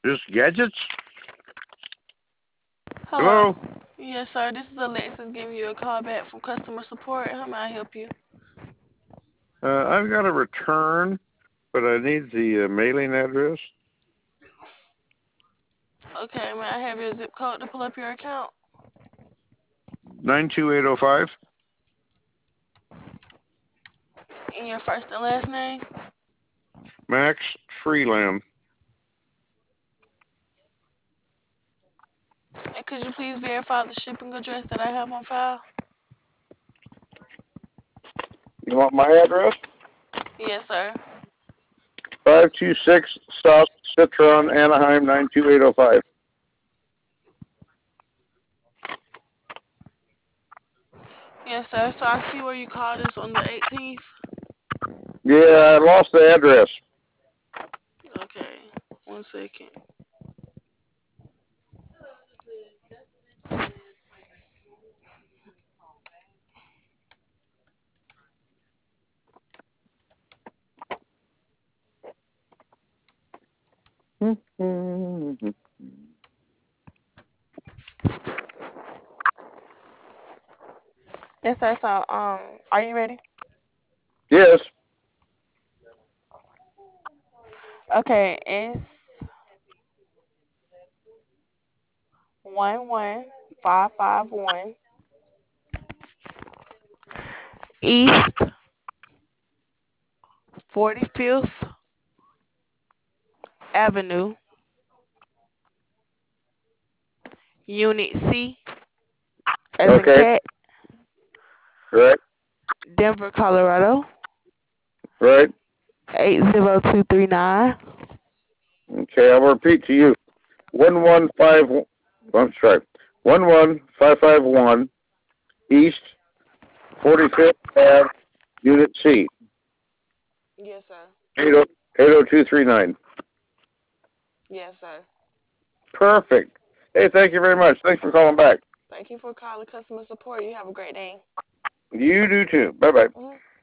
Just gadgets? Hello. Hello? Yes, sir. This is Alexis giving you a call back from customer support. How may I help you? I've got a return, but I need the mailing address. Okay, may I have your zip code to pull up your account? 92805. And your first and last name? Max Freeland. And could you please verify the shipping address that I have on file? You want my address? Yes, sir. 526 South Citron, Anaheim, 92805. Yes, sir. So I see where you called us on the 18th. Yeah, I lost the address. Okay, 1 second. Yes, sir. So, are you ready? Yes. Okay, it's 11551 East 45th Avenue, Unit C, as in Okay. cat, Right. Denver, Colorado, Right. 80239. Okay, I'll repeat to you. 115. I'm sorry. 11551 East 45th Ave, Unit C. Yes, sir. 80239. Yes, sir. Perfect. Hey, thank you very much. Thanks for calling back. Thank you for calling customer support. You have a great day. You do too. Bye bye. Mhm.